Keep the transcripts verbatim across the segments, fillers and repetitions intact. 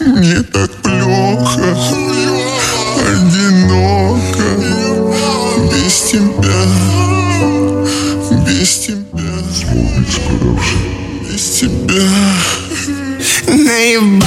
Мне так плохо, одиноко, без тебя, без тебя, без тебя. Наебал.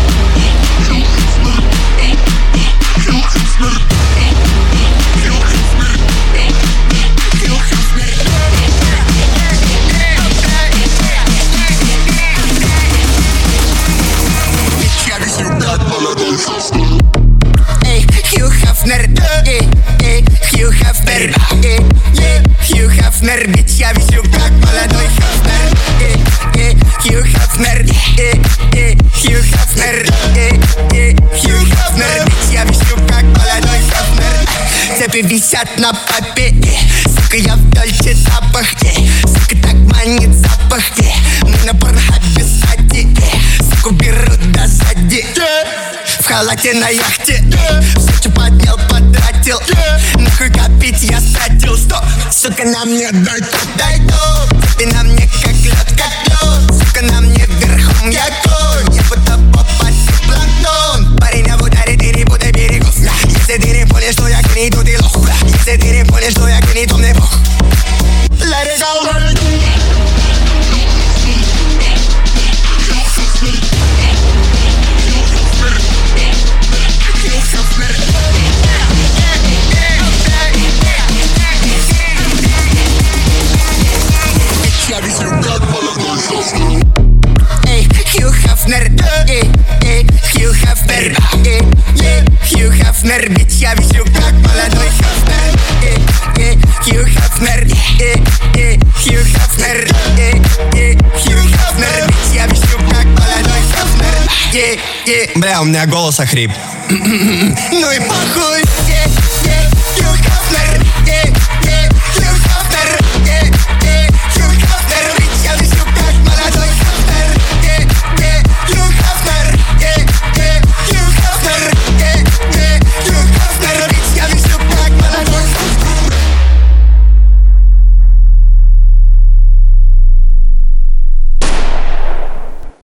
Эй, Хью Хафнер, эй, эй, Хью Хафнер, эй, эй, Хью Хафнер, ведь я весю как молодой Хафнер, эй, эй, Хью Хафнер, эй, эй, Хью Хафнер, эй, эй, Хью Хафнер, ведь я весю как молодой Хафнер. Цепи висят на попе, сука, я в дольче запах, сука, так манит запах, мы на порнхабе сади, суку берут до сзади. В халате на яхте, все, что поднял, потратил, нахуй копить я стратил. Стоп, сука, на мне дай тут, дай тут. Ты на мне как лед, как лед. Сука, на мне верхом я конь. Я будто попасть в планктон. Парень, я в ударе, ты не буду берегов. Если ты не понял, что я гений, то ты лох. Если ты не понял, что я гений, то мне бог. Let it go, let it go. Эй, Хью Хафнер, эй, эй, Хью Хафнер, эй, эй, Хью Хафнер, ведь я весю как молодой Хафнер, эй, эй, Хью Хафнер, эй, эй, Хью Хафнер, эй, эй, Хью Хафнер, ведь я весю как молодой Хафнер, эй, эй. Бля, у меня голос охрип. Ну и похуй, эй, эй, Хью Хафнер.